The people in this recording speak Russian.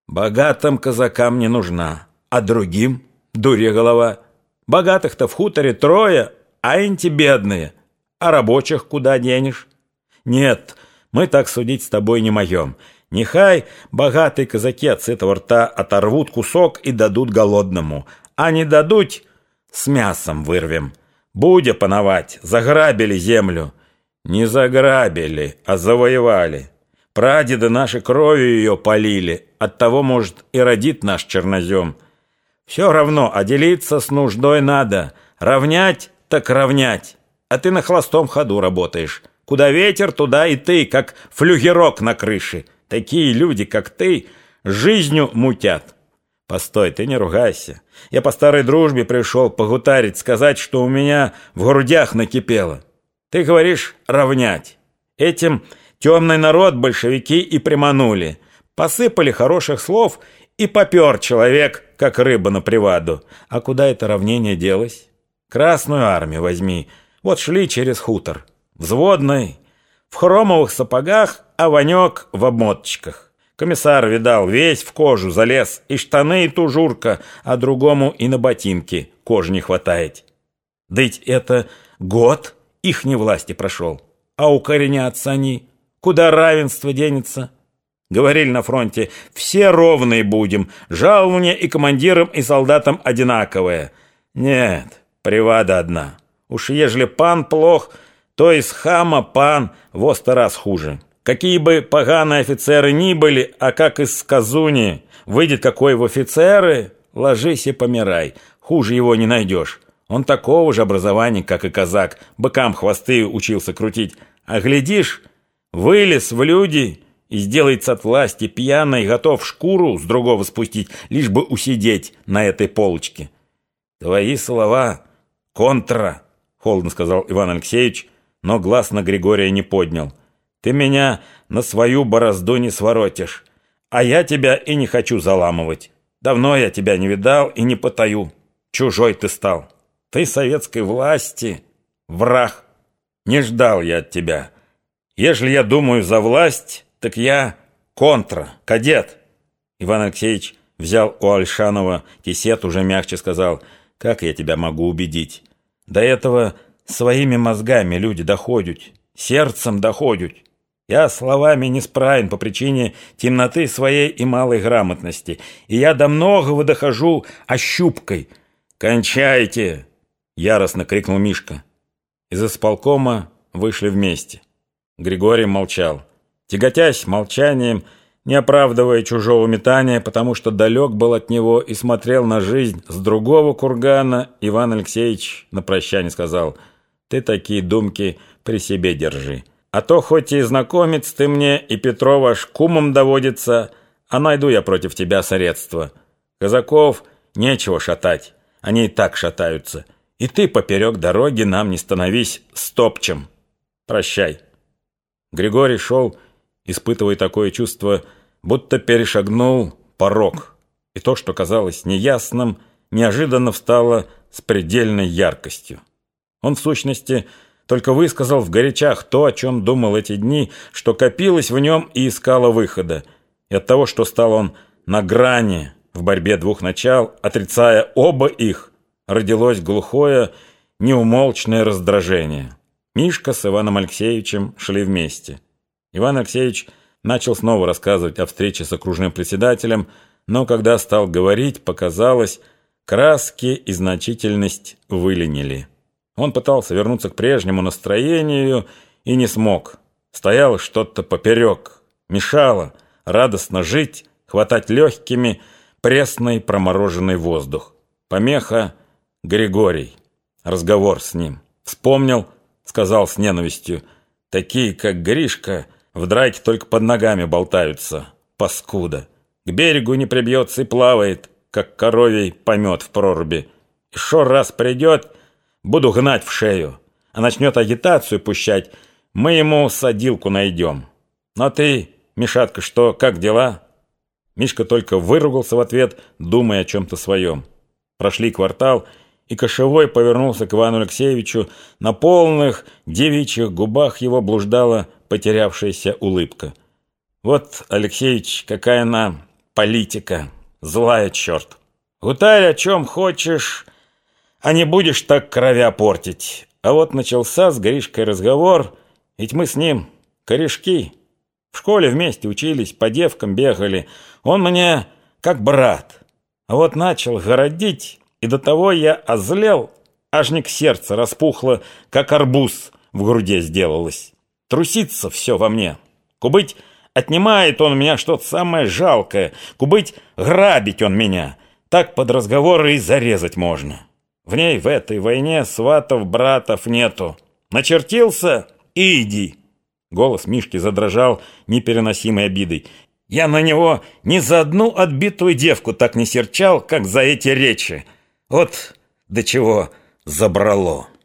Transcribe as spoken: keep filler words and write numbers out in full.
Богатым казакам не нужна, а другим — дурья голова. Богатых-то в хуторе трое, а инти бедные. А рабочих куда денешь? Нет, мы так судить с тобой не моем. Нехай богатые казаки от сытого рта оторвут кусок и дадут голодному, а не дадут, с мясом вырвем. Будя пановать, заграбили землю. Не заграбили, а завоевали. Прадеды наши кровью ее полили, оттого, может, и родит наш чернозем. Все равно, а делиться с нуждой надо. Равнять так равнять. А ты на холостом ходу работаешь. Куда ветер, туда и ты, как флюгерок на крыше. Такие люди, как ты, жизнью мутят. Постой, ты не ругайся. Я по старой дружбе пришел погутарить, сказать, что у меня в грудях накипело. Ты говоришь равнять. Этим темный народ большевики и приманули. Посыпали хороших слов, и попер человек, как рыба на приваду. А куда это равнение делось? Красную армию возьми. Вот шли через хутор. Взводный, в хромовых сапогах, а Ванек в обмоточках. Комиссар, видал, весь в кожу залез, и штаны, и тужурка, а другому и на ботинки кожи не хватает. Да ведь это год ихней власти прошел, а укоренятся они. Куда равенство денется? Говорили на фронте, все ровные будем, жалование и командирам, и солдатам одинаковое. Нет, привада одна. Уж ежели пан плох, то из хама пан во сто раз хуже. Какие бы поганые офицеры ни были, а как из сказуни выйдет какой в офицеры, ложись и помирай, хуже его не найдешь. Он такого же образования, как и казак, быкам хвосты учился крутить, а глядишь, вылез в люди и сделается от власти пьяный, готов шкуру с другого спустить, лишь бы усидеть на этой полочке. Твои слова контра, холодно сказал Иван Алексеевич, но глаз на Григория не поднял. Ты меня на свою борозду не своротишь, а я тебя и не хочу заламывать. Давно я тебя не видал и не потаю. Чужой ты стал. Ты советской власти враг. Не ждал я от тебя. Ежели я думаю за власть, так я контра, кадет. Иван Алексеевич взял у Ольшанова кисет, уже мягче сказал: как я тебя могу убедить? До этого своими мозгами люди доходят, сердцем доходят. Я словами не справен по причине темноты своей и малой грамотности, и я до многого дохожу ощупкой. «Кончайте!» — яростно крикнул Мишка. Из исполкома вышли вместе. Григорий молчал, тяготясь молчанием, не оправдывая чужого метания, потому что далек был от него и смотрел на жизнь с другого кургана. Иван Алексеевич на прощание сказал: «Ты такие думки при себе держи. А то хоть и знакомец ты мне, и Петрова аж кумом доводится, а найду я против тебя средства. Казаков нечего шатать, они и так шатаются. И ты поперек дороги нам не становись стопчем. Прощай». Григорий шел, испытывая такое чувство, будто перешагнул порог, и то, что казалось неясным, неожиданно встало с предельной яркостью. Он, в сущности, только высказал в горячах то, о чем думал эти дни, что копилось в нем и искало выхода. И от того, что стал он на грани в борьбе двух начал, отрицая оба их, родилось глухое, неумолчное раздражение. Мишка с Иваном Алексеевичем шли вместе. Иван Алексеевич начал снова рассказывать о встрече с окружным председателем, но когда стал говорить, показалось, краски и значительность выленили. Он пытался вернуться к прежнему настроению и не смог. Стояло что-то поперек, мешало радостно жить, хватать легкими пресный промороженный воздух. Помеха — Григорий. Разговор с ним. Вспомнил, сказал с ненавистью: такие, как Гришка, в драке только под ногами болтаются. Паскуда. К берегу не прибьется и плавает, как коровий помет в проруби. И шо раз придет, буду гнать в шею, а начнет агитацию пущать, мы ему садилку найдем. Но ты, Мишатка, что, как дела?» Мишка только выругался в ответ, думая о чем-то своем. Прошли квартал, и Кошевой повернулся к Ивану Алексеевичу. На полных девичьих губах его блуждала потерявшаяся улыбка. «Вот, Алексеевич, какая она политика. Злая, черт. Гутарь о чем хочешь, а не будешь так кровя портить. А вот начался с Гришкой разговор, ведь мы с ним корешки. В школе вместе учились, по девкам бегали. Он мне как брат. А вот начал городить, и до того я озлел, аж не к сердцу распухло, как арбуз в груди сделалось. Трусится все во мне. Кубыть отнимает он у меня что-то самое жалкое. Кубыть грабить он меня. Так под разговоры и зарезать можно. В ней, в этой войне, сватов-братов нету. Начертился и иди. Голос Мишки задрожал непереносимой обидой. Я на него ни за одну отбитую девку так не серчал, как за эти речи. Вот до чего забрало.